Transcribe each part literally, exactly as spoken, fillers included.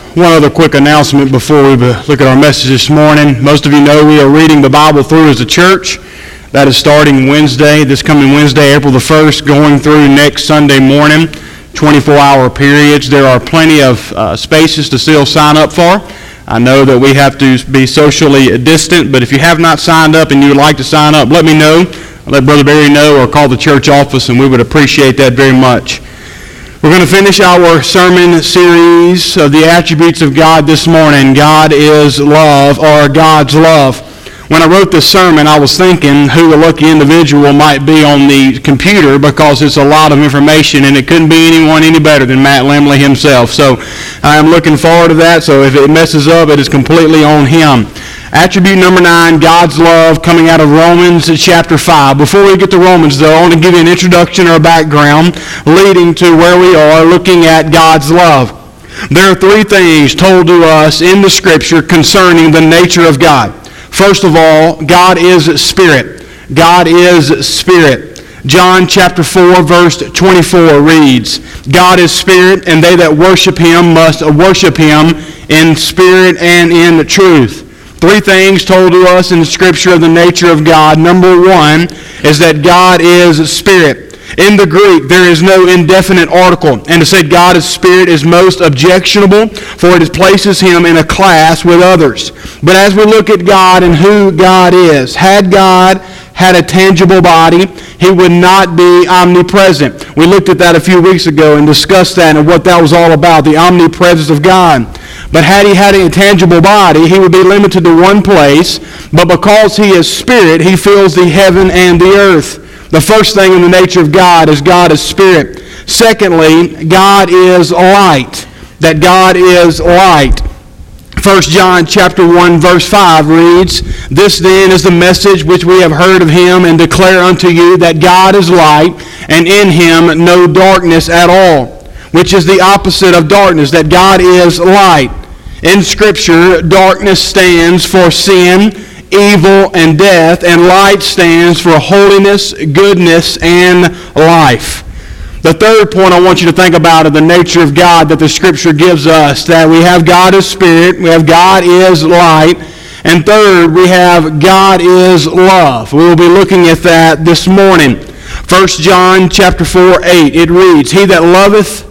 One other quick announcement before we look at our message this morning. Most of you know we are reading the Bible through as a church. That is starting Wednesday, this coming Wednesday, April the first, going through next Sunday morning, twenty-four hour periods. There are plenty of uh, spaces to still sign up for. I know that we have to be socially distant, but if you have not signed up and you would like to sign up, let me know. Let Brother Barry know or call the church office, and we would appreciate that very much. We're going to finish our sermon series of the attributes of God this morning. God is love, or God's love. When I wrote this sermon, I was thinking who the lucky individual might be on the computer, because it's a lot of information, and it couldn't be anyone any better than Matt Lemley himself. So I am looking forward to that. So if it messes up, it is completely on him. Attribute number nine, God's love, coming out of Romans chapter five. Before we get to Romans, though, I want to give you an introduction or a background leading to where we are looking at God's love. There are three things told to us in the Scripture concerning the nature of God. First of all, God is Spirit. God is Spirit. John chapter four, verse twenty-four reads, God is Spirit, and they that worship Him must worship Him in spirit and in truth. Three things told to us in the Scripture of the nature of God. Number one is that God is Spirit. In the Greek, there is no indefinite article, and to say God is Spirit is most objectionable, for it places Him in a class with others. But as we look at God and who God is, had God had a tangible body, He would not be omnipresent. We looked at that a few weeks ago and discussed that and what that was all about, the omnipresence of God. But had He had a tangible body, He would be limited to one place. But because He is Spirit, He fills the heaven and the earth. The first thing in the nature of God is God is Spirit. Secondly, God is light. That God is light. First John chapter one, verse five reads, This then is the message which we have heard of Him, and declare unto you that God is light, and in Him no darkness at all. Which is the opposite of darkness, that God is light. In Scripture, darkness stands for sin, evil, and death, and light stands for holiness, goodness, and life. The third point I want you to think about is the nature of God that the Scripture gives us, that we have God as Spirit, we have God is light, and third, we have God is love. We will be looking at that this morning. First John chapter four, eight, it reads, He that loveth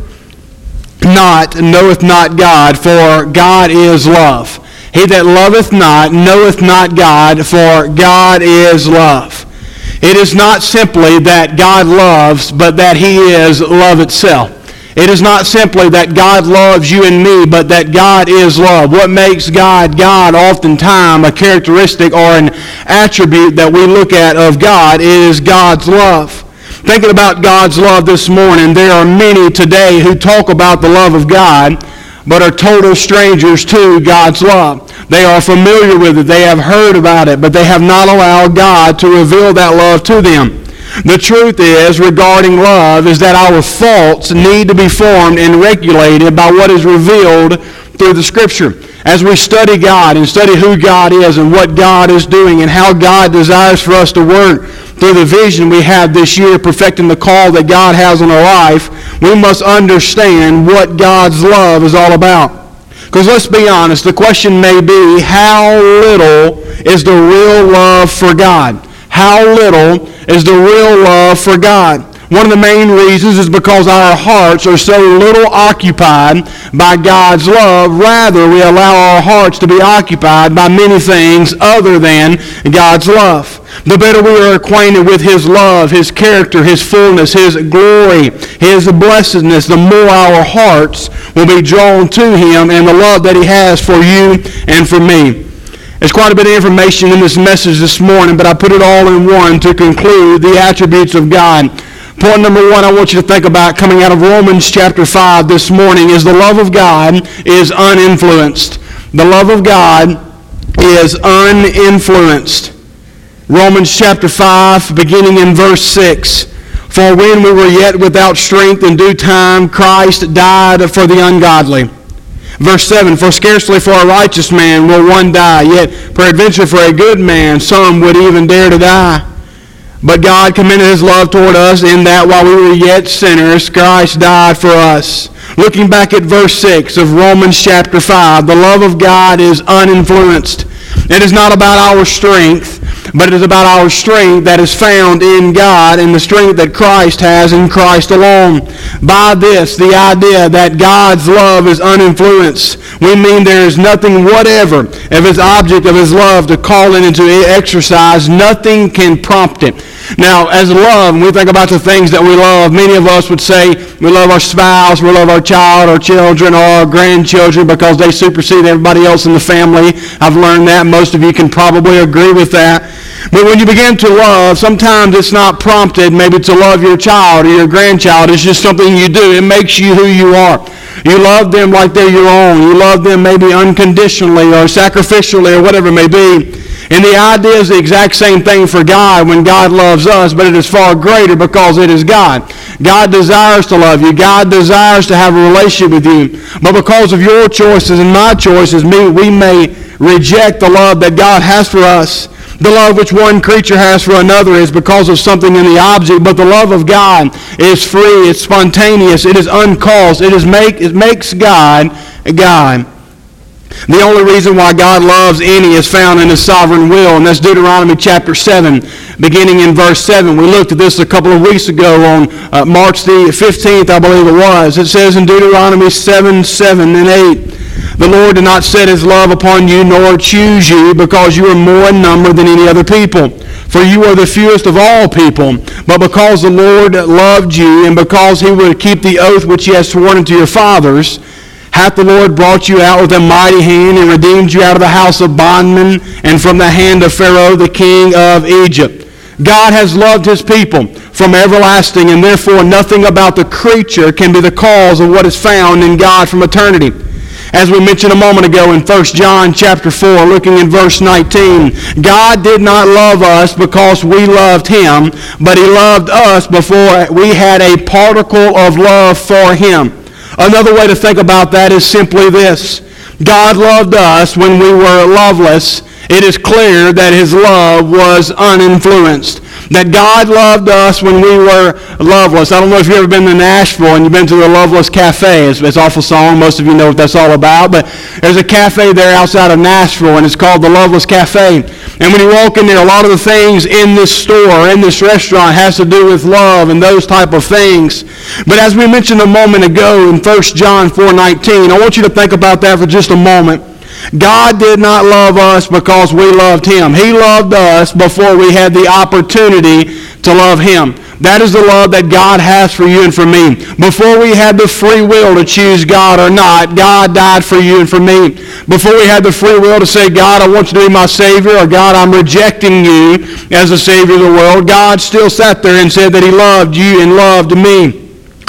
not knoweth not God, for God is love. He that loveth not knoweth not God, for God is love. It is not simply that God loves, but that He is love itself. It is not simply that God loves you and me, but that God is love. What makes God God, oftentimes a characteristic or an attribute that we look at of God, is God's love. Thinking about God's love this morning, there are many today who talk about the love of God, but are total strangers to God's love. They are familiar with it, they have heard about it, but they have not allowed God to reveal that love to them. The truth is, regarding love, is that our thoughts need to be formed and regulated by what is revealed through the Scripture. As we study God and study who God is and what God is doing and how God desires for us to work through the vision we have this year, perfecting the call that God has on our life, we must understand what God's love is all about. Because let's be honest, the question may be, how little is the real love for God? How little is the real love for God? One of the main reasons is because our hearts are so little occupied by God's love. Rather, we allow our hearts to be occupied by many things other than God's love. The better we are acquainted with His love, His character, His fullness, His glory, His blessedness, the more our hearts will be drawn to Him and the love that He has for you and for me. There's quite a bit of information in this message this morning, but I put it all in one to conclude the attributes of God. Point number one I want you to think about coming out of Romans chapter five this morning is the love of God is uninfluenced. The love of God is uninfluenced. Romans chapter five, beginning in verse six. For when we were yet without strength, in due time Christ died for the ungodly. Verse seven, for scarcely for a righteous man will one die, yet peradventure for a good man some would even dare to die. But God commended his love toward us in that while we were yet sinners, Christ died for us. Looking back at verse six of Romans chapter five, the love of God is uninfluenced. It is not about our strength, but it is about our strength that is found in God and the strength that Christ has in Christ alone. By this, the idea that God's love is uninfluenced, we mean there is nothing whatever of his object of his love to call it into exercise. Nothing can prompt it. Now, as love, when we think about the things that we love, many of us would say we love our spouse, we love our child, our children, or our grandchildren because they supersede everybody else in the family. I've learned that. Most of you can probably agree with that. But when you begin to love, sometimes it's not prompted maybe to love your child or your grandchild. It's just something you do. It makes you who you are. You love them like they're your own. You love them maybe unconditionally or sacrificially or whatever it may be. And the idea is the exact same thing for God when God loves us, but it is far greater because it is God. God desires to love you. God desires to have a relationship with you. But because of your choices and my choices, we may reject the love that God has for us. The love which one creature has for another is because of something in the object, but the love of God is free, it's spontaneous, it is uncaused, it is make it makes God God. The only reason why God loves any is found in his sovereign will, and that's Deuteronomy chapter seven, beginning in verse seven. We looked at this a couple of weeks ago on uh, March the fifteenth, I believe it was. It says in Deuteronomy seven, seven and eight, the Lord did not set his love upon you, nor choose you, because you are more in number than any other people. For you are the fewest of all people. But because the Lord loved you, and because he would keep the oath which he has sworn unto your fathers, hath the Lord brought you out with a mighty hand, and redeemed you out of the house of bondmen, and from the hand of Pharaoh the king of Egypt. God has loved his people from everlasting, and therefore nothing about the creature can be the cause of what is found in God from eternity. As we mentioned a moment ago in First John chapter four, looking in verse nineteen, God did not love us because we loved him, but he loved us before we had a particle of love for him. Another way to think about that is simply this. God loved us when we were loveless. It is clear that his love was uninfluenced. That God loved us when we were loveless. I don't know if you've ever been to Nashville and you've been to the Loveless Cafe. It's, it's an awful song. Most of you know what that's all about. But there's a cafe there outside of Nashville, and it's called the Loveless Cafe. And when you walk in there, a lot of the things in this store, in this restaurant, has to do with love and those type of things. But as we mentioned a moment ago in First John four nineteen, I want you to think about that for just a moment. God did not love us because we loved him. He loved us before we had the opportunity to love him. That is the love that God has for you and for me. Before we had the free will to choose God or not, God died for you and for me. Before we had the free will to say, God, I want you to be my Savior, or God, I'm rejecting you as the Savior of the world, God still sat there and said that he loved you and loved me.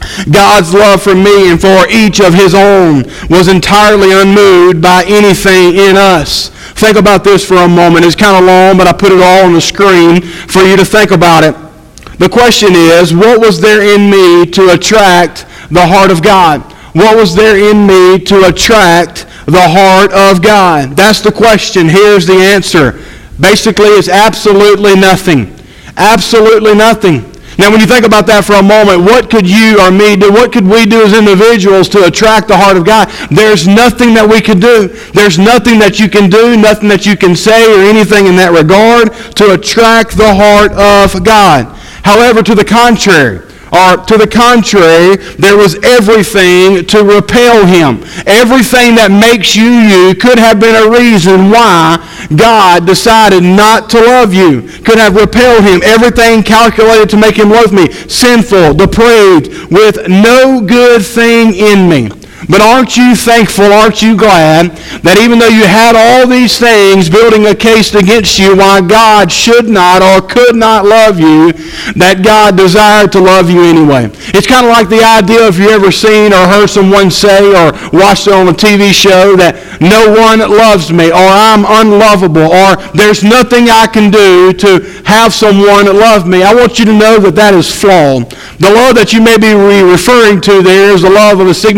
God's love for me and for each of his own was entirely unmoved by anything in us. Think about this for a moment. It's kind of long, but I put it all on the screen for you to think about it. The question is, what was there in me to attract the heart of God? What was there in me to attract the heart of God? That's the question. Here's the answer. Basically, it's absolutely nothing. Absolutely nothing. Now, when you think about that for a moment, what could you or me do? What could we do as individuals to attract the heart of God? There's nothing that we could do. There's nothing that you can do, nothing that you can say or anything in that regard to attract the heart of God. However, to the contrary, or to the contrary, there was everything to repel him. Everything that makes you you could have been a reason why God decided not to love you. Could have repelled him. Everything calculated to make him love me. Sinful, depraved, with no good thing in me. But aren't you thankful, aren't you glad that even though you had all these things building a case against you why God should not or could not love you, that God desired to love you anyway? It's kind of like the idea, if you ever seen or heard someone say or watched it on a T V show, that no one loves me, or I'm unlovable, or there's nothing I can do to have someone love me. I want you to know that that is flawed. The love that you may be referring to there is the love of a significant other.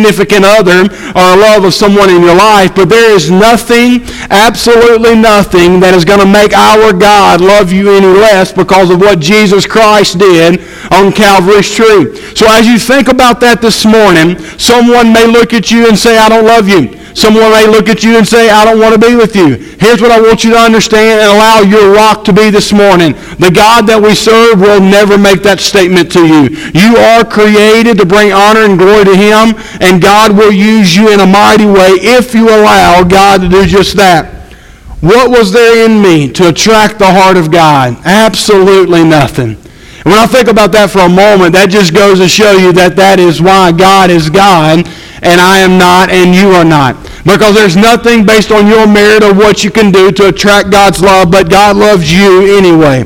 another or a love of someone in your life, but there is nothing, absolutely nothing, that is going to make our God love you any less because of what Jesus Christ did on Calvary's tree. So as you think about that this morning, someone may look at you and say, I don't love you. Someone may look at you and say, I don't want to be with you. Here's what I want you to understand and allow your rock to be this morning. The God that we serve will never make that statement to you. You are created to bring honor and glory to Him, and God will use you in a mighty way if you allow God to do just that. What was there in me to attract the heart of God? Absolutely nothing. And when I think about that for a moment, that just goes to show you that that is why God is God, and I am not, and you are not. Because there's nothing based on your merit or what you can do to attract God's love, but God loves you anyway.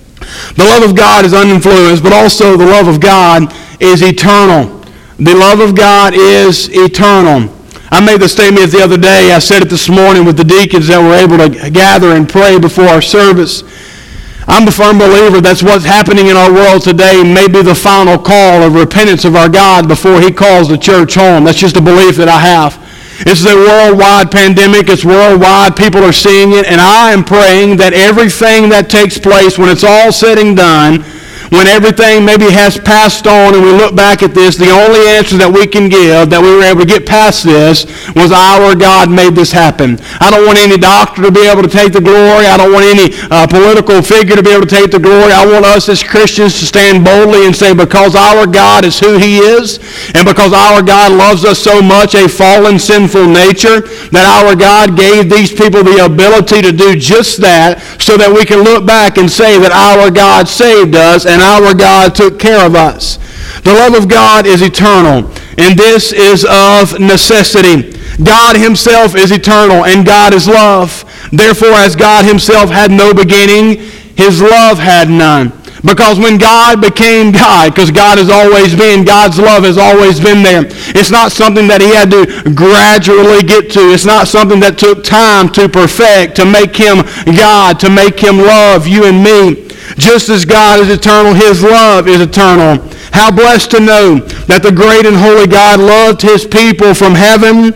The love of God is uninfluenced, but also the love of God is eternal. The love of God is eternal. I made the statement the other day. I said it this morning with the deacons that were able to gather and pray before our service. I'm a firm believer that's what's happening in our world today may be the final call of repentance of our God before He calls the church home. That's just a belief that I have. It's a worldwide pandemic. It's worldwide. People are seeing it. And I am praying that everything that takes place when it's all said and done, when everything maybe has passed on and we look back at this, the only answer that we can give, that we were able to get past this, was our God made this happen. I don't want any doctor to be able to take the glory. I don't want any uh, political figure to be able to take the glory. I want us as Christians to stand boldly and say, because our God is who He is, and because our God loves us so much, a fallen, sinful nature, that our God gave these people the ability to do just that, so that we can look back and say that our God saved us, and our God took care of us. The love of God is eternal, and this is of necessity. God Himself is eternal, and God is love. Therefore, as God Himself had no beginning, His love had none. Because when God became God, because God has always been, God's love has always been there. It's not something that He had to gradually get to. It's not something that took time to perfect, to make Him God, to make Him love you and me. Just as God is eternal, His love is eternal. How blessed to know that the great and holy God loved His people from heaven,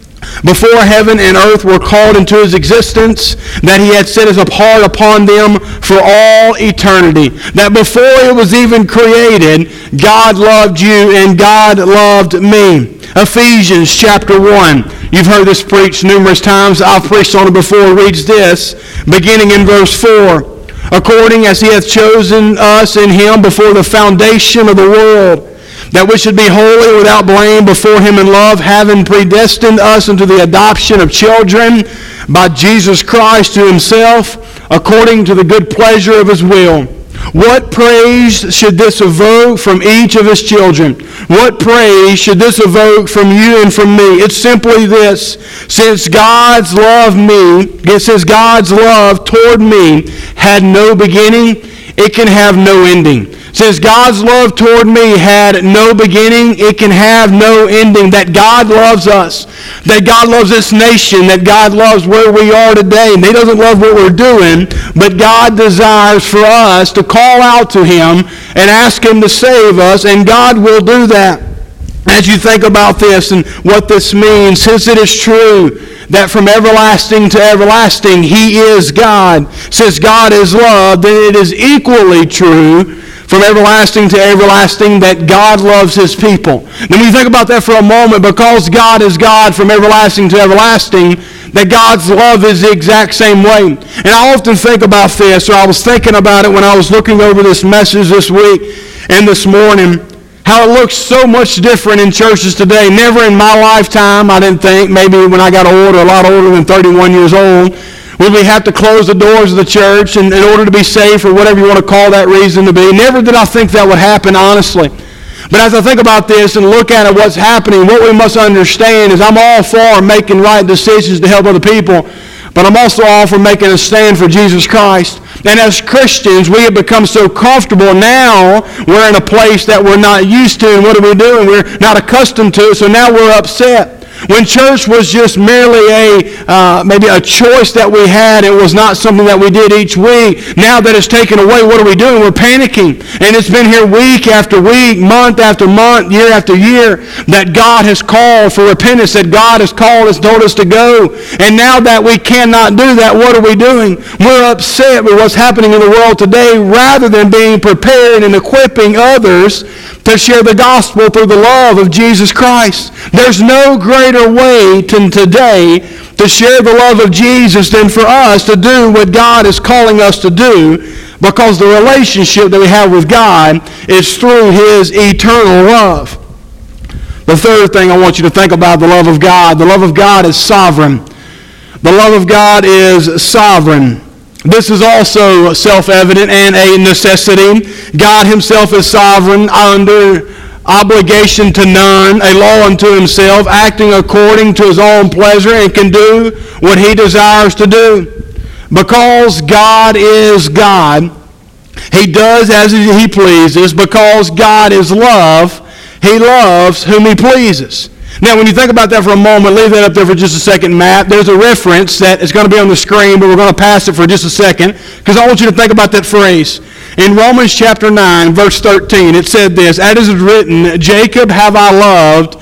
before heaven and earth were called into His existence, that He had set His apart upon them for all eternity. That before it was even created, God loved you and God loved me. Ephesians chapter one. You've heard this preached numerous times. I've preached on it before. It reads this, beginning in verse four. According as He hath chosen us in Him before the foundation of the world, that we should be holy without blame before Him in love, having predestined us unto the adoption of children by Jesus Christ to Himself, according to the good pleasure of His will. What praise should this evoke from each of His children? What praise should this evoke from you and from me? It's simply this. Since God's love me, since God's love toward me had no beginning, it can have no ending. Since God's love toward me had no beginning, it can have no ending. That God loves us. That God loves this nation. That God loves where we are today. And He doesn't love what we're doing, but God desires for us to call out to Him and ask Him to save us, and God will do that. As you think about this and what this means, since it is true that from everlasting to everlasting He is God, since God is love, then it is equally true from everlasting to everlasting that God loves His people. Then when you think about that for a moment, because God is God from everlasting to everlasting, that God's love is the exact same way. And I often think about this, or I was thinking about it when I was looking over this message this week and this morning, how it looks so much different in churches today. Never in my lifetime, I didn't think, maybe when I got older, a lot older than thirty-one years old, would we have to close the doors of the church in, in order to be safe, or whatever you want to call that reason to be. Never did I think that would happen, honestly. But as I think about this and look at it, what's happening, what we must understand is I'm all for making right decisions to help other people, but I'm also all for making a stand for Jesus Christ. And as Christians, we have become so comfortable now, we're in a place that we're not used to, and what are we doing? We're not accustomed to it, so now we're upset. When church was just merely a uh, maybe a choice that we had, it was not something that we did each week. Now that it's taken away, what are we doing? We're panicking. And it's been here week after week, month after month, year after year, that God has called for repentance, that God has called us, told us to go. And now that we cannot do that, what are we doing? We're upset with what's happening in the world today rather than being prepared and equipping others to share the gospel through the love of Jesus Christ. There's no greater way to today to share the love of Jesus than for us to do what God is calling us to do, because the relationship that we have with God is through His eternal love. The third thing I want you to think about the love of God. The love of God is sovereign. The love of God is sovereign. This is also self-evident and a necessity. God Himself is sovereign, under obligation to none, a law unto Himself, acting according to His own pleasure, and can do what He desires to do. Because God is God, He does as He pleases. Because God is love, He loves whom He pleases. Now, when you think about that for a moment, leave that up there for just a second, Matt. There's a reference that is going to be on the screen, but we're going to pass it for just a second, because I want you to think about that phrase. In Romans chapter nine, verse thirteen, it said this, "As it is written, Jacob have I loved,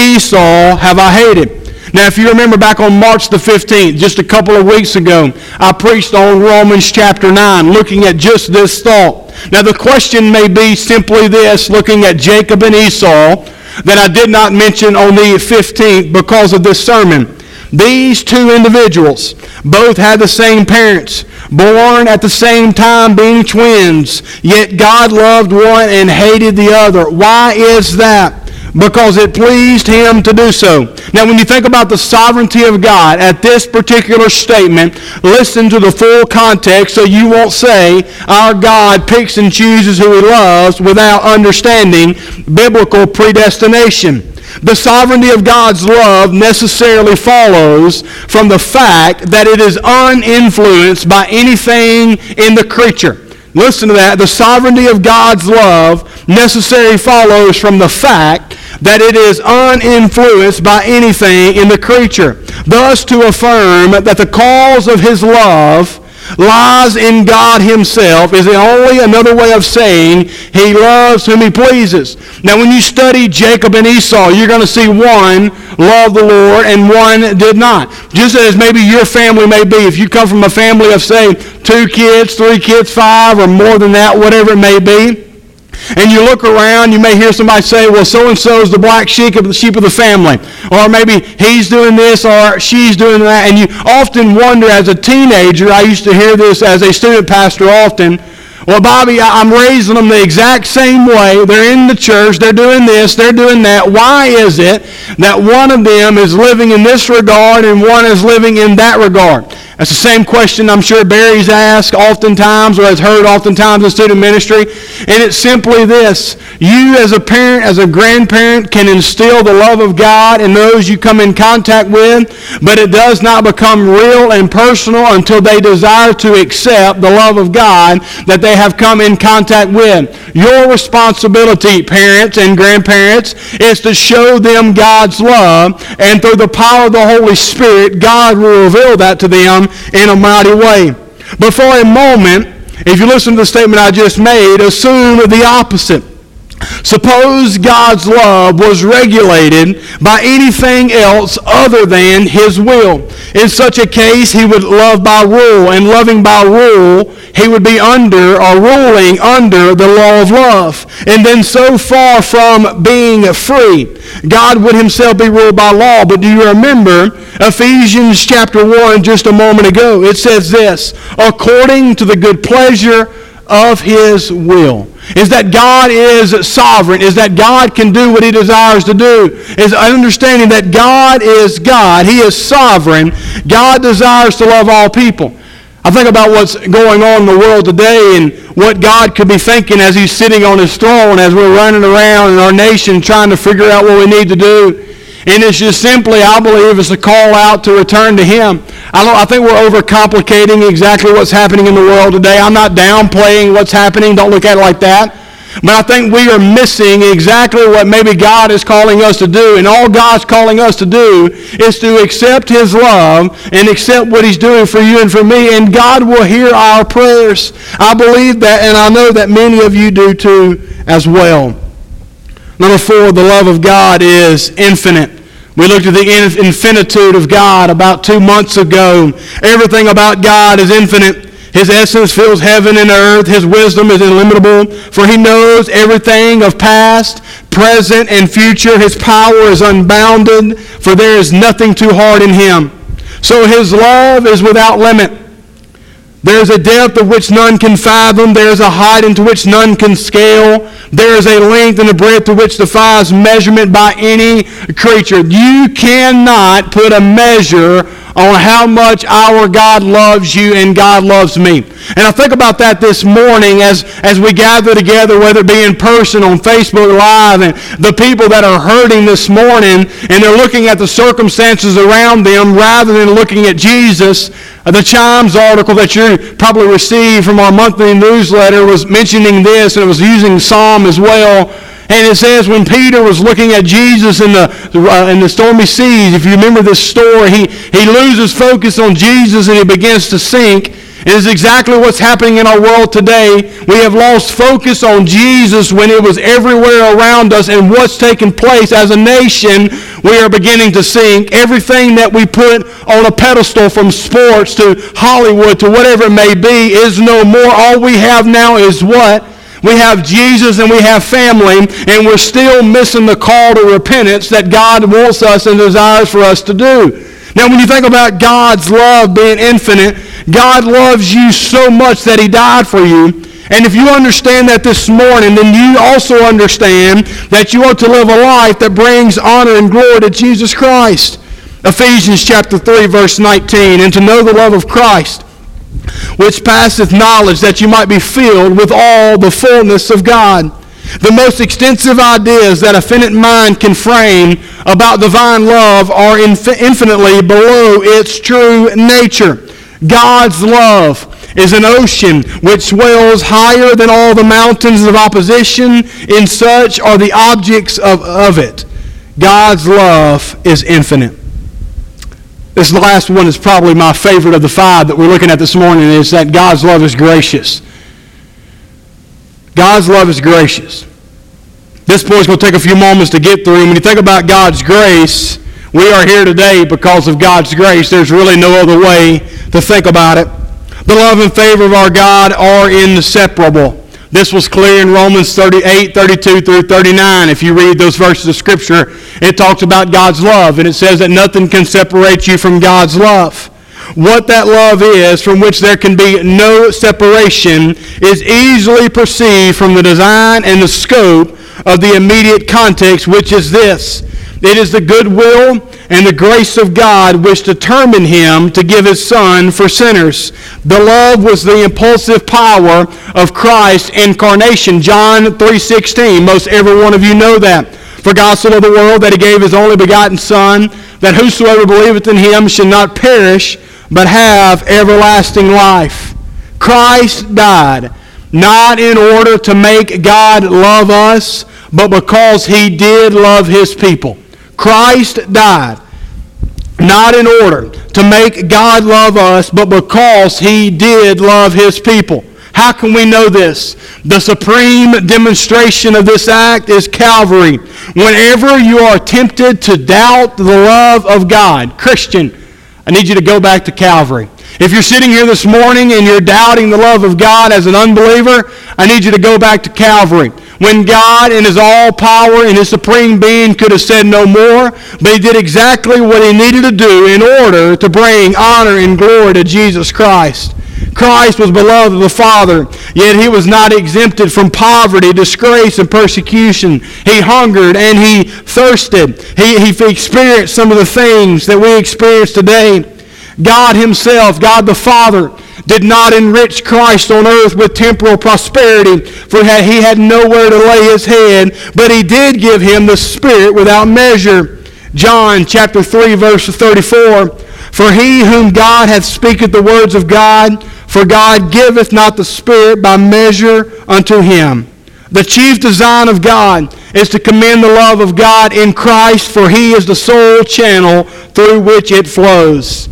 Esau have I hated." Now, if you remember back on March the fifteenth, just a couple of weeks ago, I preached on Romans chapter nine, looking at just this thought. Now, the question may be simply this, looking at Jacob and Esau, that I did not mention on the fifteenth because of this sermon. These two individuals both had the same parents, born at the same time, being twins, yet God loved one and hated the other. Why is that? Because it pleased Him to do so. Now, when you think about the sovereignty of God at this particular statement, listen to the full context so you won't say our God picks and chooses who He loves without understanding biblical predestination. The sovereignty of God's love necessarily follows from the fact that it is uninfluenced by anything in the creature. Listen to that. The sovereignty of God's love necessarily follows from the fact that it is uninfluenced by anything in the creature. Thus, to affirm that the cause of His love lies in God Himself is only another way of saying He loves whom He pleases. Now, when you study Jacob and Esau, you're going to see one loved the Lord and one did not. Just as maybe your family may be. If you come from a family of, say, two kids, three kids, five, or more than that, whatever it may be, and you look around, you may hear somebody say, well, so-and-so is the black sheep of the sheep of the family. Or maybe he's doing this or she's doing that. And you often wonder as a teenager, I used to hear this as a student pastor often, well, Bobby, I'm raising them the exact same way. They're in the church. They're doing this. They're doing that. Why is it that one of them is living in this regard and one is living in that regard? That's the same question I'm sure Barry's asked oftentimes or has heard oftentimes in student ministry. And it's simply this. You as a parent, as a grandparent, can instill the love of God in those you come in contact with, but it does not become real and personal until they desire to accept the love of God that they have come in contact with. Your responsibility, parents and grandparents, is to show them God's love, and through the power of the Holy Spirit, God will reveal that to them in a mighty way. But for a moment, if you listen to the statement I just made, assume the opposite. Suppose God's love was regulated by anything else other than His will. In such a case, He would love by rule, and loving by rule, He would be under or ruling under the law of love. And then so far from being free, God would Himself be ruled by law. But do you remember Ephesians chapter one just a moment ago? It says this, according to the good pleasure of His will. Is that God is sovereign, is that God can do what He desires to do, is understanding that God is God, He is sovereign, God desires to love all people. I think about what's going on in the world today and what God could be thinking as He's sitting on His throne as we're running around in our nation trying to figure out what we need to do. And it's just simply, I believe, it's a call out to return to Him. I, don't, I think we're overcomplicating exactly what's happening in the world today. I'm not downplaying what's happening. Don't look at it like that. But I think we are missing exactly what maybe God is calling us to do. And all God's calling us to do is to accept His love and accept what He's doing for you and for me. And God will hear our prayers. I believe that, and I know that many of you do too as well. Number four, the love of God is infinite. We looked at the infinitude of God about two months ago. Everything about God is infinite. His essence fills heaven and earth. His wisdom is illimitable, for He knows everything of past, present, and future. His power is unbounded, for there is nothing too hard in Him. So His love is without limit. There is a depth of which none can fathom. There is a height into which none can scale. There is a length and a breadth to which defies measurement by any creature. You cannot put a measure on how much our God loves you and God loves me. And I think about that this morning as, as we gather together, whether it be in person, on Facebook Live, and the people that are hurting this morning, and they're looking at the circumstances around them rather than looking at Jesus. The Chimes article that you probably received from our monthly newsletter was mentioning this, and it was using Psalm as well. And it says when Peter was looking at Jesus in the uh, in the stormy seas, if you remember this story, he, he loses focus on Jesus and he begins to sink. And it's exactly what's happening in our world today. We have lost focus on Jesus when it was everywhere around us, and what's taking place as a nation, we are beginning to sink. Everything that we put on a pedestal, from sports to Hollywood to whatever it may be, is no more. All we have now is what? We have Jesus and we have family, and we're still missing the call to repentance that God wants us and desires for us to do. Now, when you think about God's love being infinite, God loves you so much that He died for you. And if you understand that this morning, then you also understand that you ought to live a life that brings honor and glory to Jesus Christ. Ephesians chapter three, verse nineteen, and to know the love of Christ, which passeth knowledge, that you might be filled with all the fullness of God. The most extensive ideas that a finite mind can frame about divine love are inf- infinitely below its true nature. God's love is an ocean which swells higher than all the mountains of opposition, and such are the objects of, of it. God's love is infinite. This last one is probably my favorite of the five that we're looking at this morning, is that God's love is gracious. God's love is gracious. This point's going to take a few moments to get through. When you think about God's grace, we are here today because of God's grace. There's really no other way to think about it. The love and favor of our God are inseparable. This was clear in Romans thirty-eight, thirty-two through thirty-nine. If you read those verses of Scripture, it talks about God's love, and it says that nothing can separate you from God's love. What that love is, from which there can be no separation, is easily perceived from the design and the scope of the immediate context, which is this. It is the goodwill and the grace of God which determined Him to give His Son for sinners. The love was the impulsive power of Christ's incarnation. John three sixteen, most every one of you know that. For God so loved the world that He gave His only begotten Son, that whosoever believeth in Him should not perish, but have everlasting life. Christ died, not in order to make God love us, but because He did love His people. Christ died, not in order to make God love us, but because He did love His people. How can we know this? The supreme demonstration of this act is Calvary. Whenever you are tempted to doubt the love of God, Christian, I need you to go back to Calvary. If you're sitting here this morning and you're doubting the love of God as an unbeliever, I need you to go back to Calvary. When God in His all-power and His supreme being could have said no more, but He did exactly what He needed to do in order to bring honor and glory to Jesus Christ. Christ was beloved of the Father, yet He was not exempted from poverty, disgrace, and persecution. He hungered and He thirsted. He, he experienced some of the things that we experience today. God Himself, God the Father, did not enrich Christ on earth with temporal prosperity, for He had nowhere to lay His head, but He did give Him the Spirit without measure. John chapter three, verse thirty-four, For he whom God hath speaketh the words of God, for God giveth not the Spirit by measure unto him. The chief design of God is to commend the love of God in Christ, for He is the sole channel through which it flows.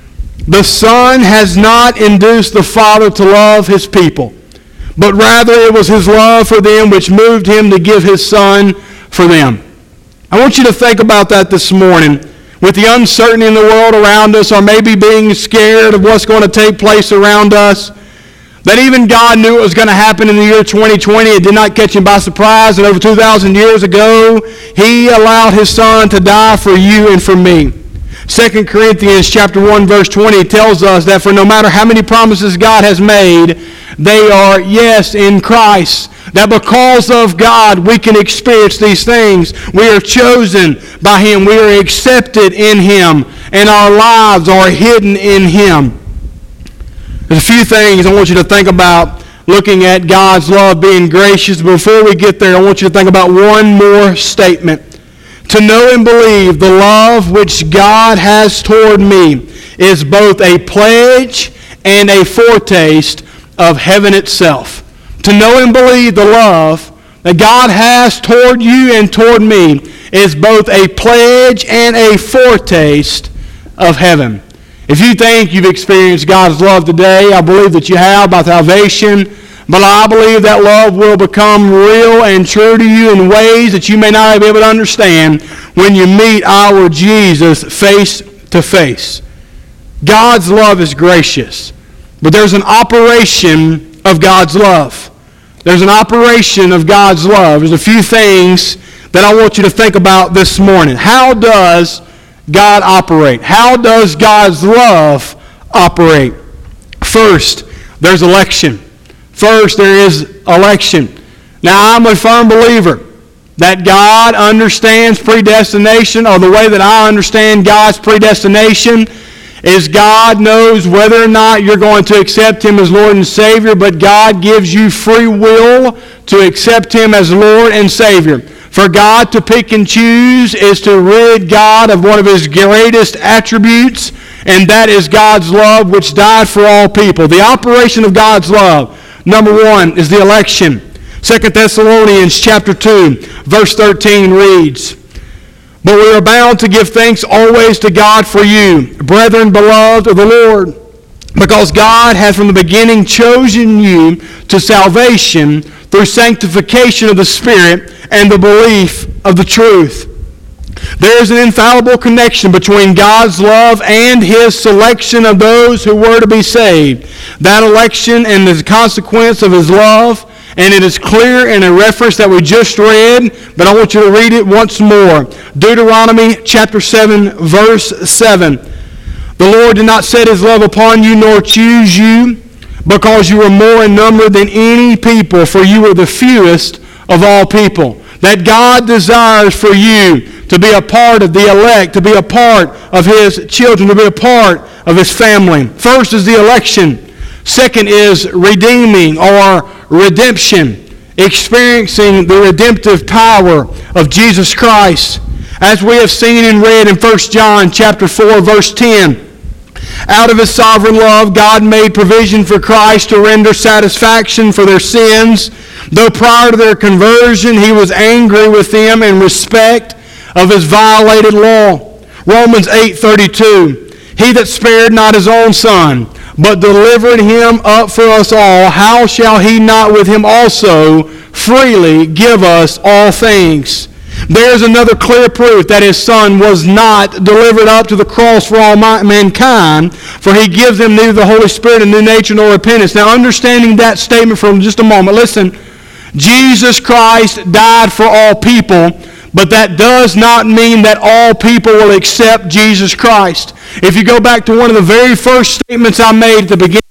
The Son has not induced the Father to love His people, but rather it was His love for them which moved Him to give His Son for them. I want you to think about that this morning. With the uncertainty in the world around us, or maybe being scared of what's going to take place around us, that even God knew it was going to happen in the year twenty twenty. It did not catch Him by surprise. And over two thousand years ago, He allowed His Son to die for you and for me. Second Corinthians chapter one, verse twenty tells us that for no matter how many promises God has made, they are yes in Christ. That because of God, we can experience these things. We are chosen by Him. We are accepted in Him. And our lives are hidden in Him. There's a few things I want you to think about looking at God's love being gracious. Before we get there, I want you to think about one more statement. To know and believe the love which God has toward me is both a pledge and a foretaste of heaven itself. To know and believe the love that God has toward you and toward me is both a pledge and a foretaste of heaven. If you think you've experienced God's love today, I believe that you have by salvation, but I believe that love will become real and true to you in ways that you may not be able to understand when you meet our Jesus face to face. God's love is gracious, but there's an operation of God's love. There's an operation of God's love. There's a few things that I want you to think about this morning. How does God operate? How does God's love operate? First, there's election. First, there is election. Now, I'm a firm believer that God understands predestination, or the way that I understand God's predestination is God knows whether or not you're going to accept Him as Lord and Savior, but God gives you free will to accept Him as Lord and Savior. For God to pick and choose is to rid God of one of His greatest attributes, and that is God's love, which died for all people. The operation of God's love, number one, is the election. Second Thessalonians chapter two, verse thirteen reads, "But we are bound to give thanks always to God for you, brethren beloved of the Lord, because God has from the beginning chosen you to salvation through sanctification of the Spirit and the belief of the truth." There is an infallible connection between God's love and His selection of those who were to be saved. That election and the consequence of His love, and it is clear in a reference that we just read, but I want you to read it once more. Deuteronomy chapter seven, verse seven. "The Lord did not set His love upon you, nor choose you, because you were more in number than any people, for you were the fewest of all people." That God desires for you to be a part of the elect, to be a part of His children, to be a part of His family. First is the election. Second is redeeming or redemption, experiencing the redemptive power of Jesus Christ. As we have seen and read in First John chapter four, verse ten, out of His sovereign love, God made provision for Christ to render satisfaction for their sins. Though prior to their conversion, He was angry with them in respect of His violated law. Romans eight thirty-two, "He that spared not His own Son, but delivered Him up for us all, how shall He not with Him also freely give us all things?" There's another clear proof that His Son was not delivered up to the cross for all mankind, for He gives them neither the Holy Spirit, a new nature, nor repentance. Now, understanding that statement for just a moment, listen, Jesus Christ died for all people, but that does not mean that all people will accept Jesus Christ. If you go back to one of the very first statements I made at the beginning,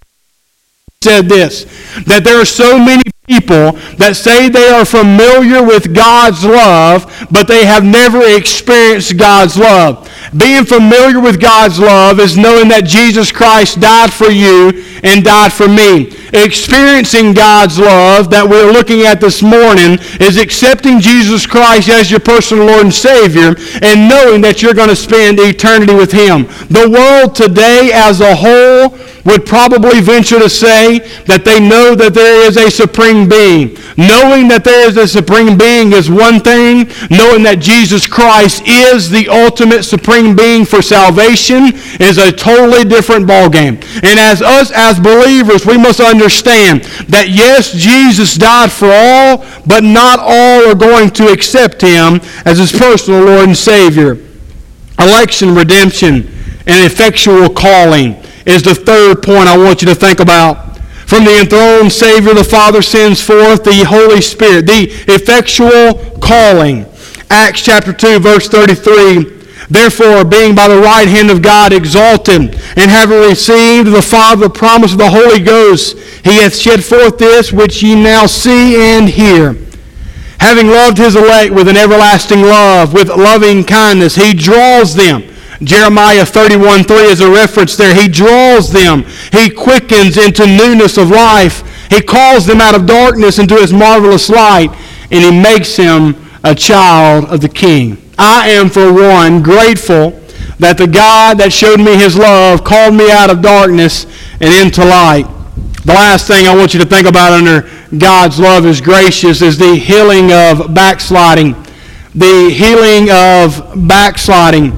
I said this, that there are so many people that say they are familiar with God's love, but they have never experienced God's love. Being familiar with God's love is knowing that Jesus Christ died for you and died for me. Experiencing God's love that we're looking at this morning is accepting Jesus Christ as your personal Lord and Savior and knowing that you're going to spend eternity with Him. The world today as a whole would probably venture to say that they know that there is a supreme being. Knowing that there is a supreme being is one thing. Knowing that Jesus Christ is the ultimate supreme being for salvation is a totally different ballgame. And as us as believers, we must understand that yes, Jesus died for all, but not all are going to accept Him as His personal Lord and Savior. Election, redemption, and effectual calling is the third point I want you to think about. From the enthroned Savior, the Father sends forth the Holy Spirit, the effectual calling. Acts chapter two, verse thirty-three. Therefore, being by the right hand of God exalted, and having received the Father the promise of the Holy Ghost, He hath shed forth this which ye now see and hear. Having loved His elect with an everlasting love, with loving kindness, He draws them. Jeremiah thirty-one three is a reference there. He draws them. He quickens into newness of life. He calls them out of darkness into His marvelous light, and He makes him a child of the King. I am, for one, grateful that the God that showed me His love called me out of darkness and into light. The last thing I want you to think about under God's love is gracious is the healing of backsliding. The healing of backsliding.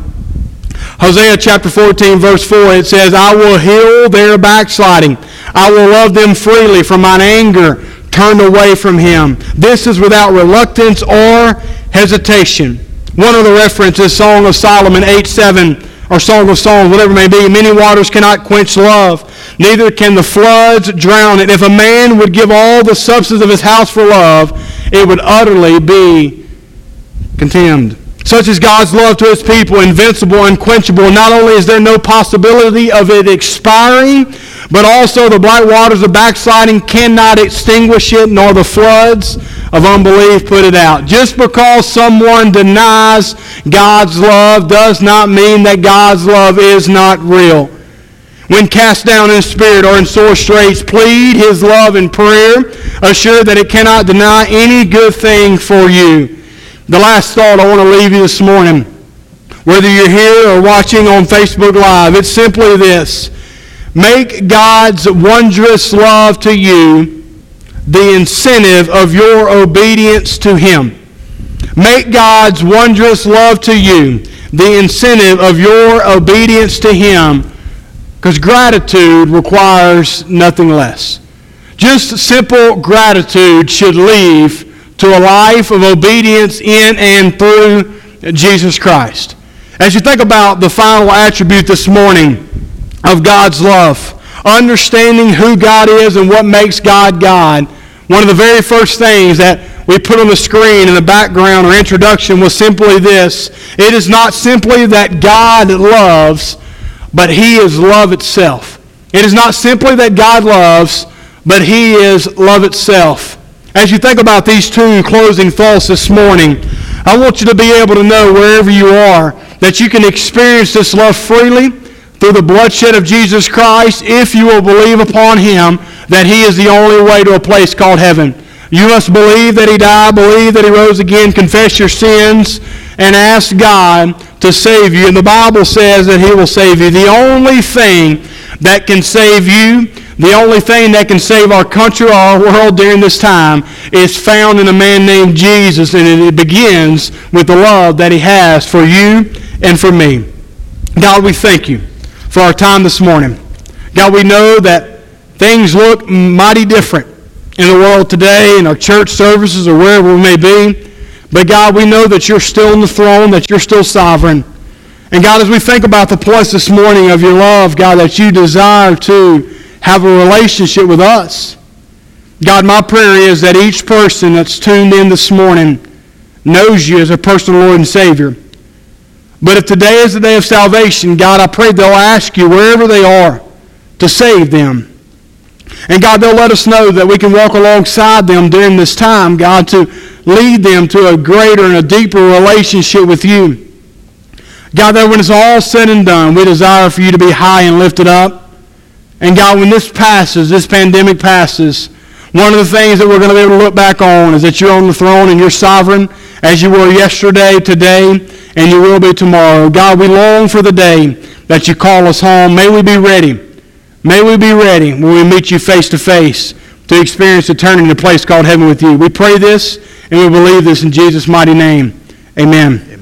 Hosea chapter fourteen, verse four, it says, I will heal their backsliding. I will love them freely, for mine anger turned away from him. This is without reluctance or hesitation. One of the references, Song of Solomon eight seven, or Song of Songs, whatever it may be. Many waters cannot quench love, neither can the floods drown it. If a man would give all the substance of his house for love, it would utterly be contemned. Such is God's love to His people, invincible, unquenchable. Not only is there no possibility of it expiring, but also the bright waters of backsliding cannot extinguish it, nor the floods of unbelief put it out. Just because someone denies God's love does not mean that God's love is not real. When cast down in spirit or in sore straits, plead His love in prayer, assured that it cannot deny any good thing for you. The last thought I want to leave you this morning, whether you're here or watching on Facebook Live, it's simply this. Make God's wondrous love to you the incentive of your obedience to Him. Make God's wondrous love to you the incentive of your obedience to Him, because gratitude requires nothing less. Just simple gratitude should lead to a life of obedience in and through Jesus Christ. As you think about the final attribute this morning of God's love, understanding who God is and what makes God God, one of the very first things that we put on the screen in the background or introduction was simply this. It is not simply that God loves, but He is love itself. It is not simply that God loves, but He is love itself. As you think about these two closing thoughts this morning, I want you to be able to know wherever you are that you can experience this love freely through the bloodshed of Jesus Christ if you will believe upon Him that He is the only way to a place called heaven. You must believe that He died, believe that He rose again, confess your sins, and ask God to save you. And the Bible says that He will save you. The only thing that can save you, the only thing that can save our country or our world during this time is found in a man named Jesus, and it begins with the love that He has for you and for me. God, we thank You for our time this morning. God, we know that things look mighty different in the world today, in our church services or wherever we may be. But God, we know that You're still on the throne, that You're still sovereign. And God, as we think about the points this morning of Your love, God, that You desire to have a relationship with us. God, my prayer is that each person that's tuned in this morning knows You as a personal Lord and Savior. But if today is the day of salvation, God, I pray they'll ask You wherever they are to save them. And God, they'll let us know that we can walk alongside them during this time, God, to lead them to a greater and a deeper relationship with You. God, that when it's all said and done, we desire for you to be high and lifted up. And God, when this passes, this pandemic passes, one of the things that we're going to be able to look back on is that you're on the throne and you're sovereign as you were yesterday, today, and you will be tomorrow. God, we long for the day that you call us home. May we be ready. May we be ready when we meet you face to face to experience eternity in a place called heaven with you. We pray this and we believe this in Jesus' mighty name. Amen.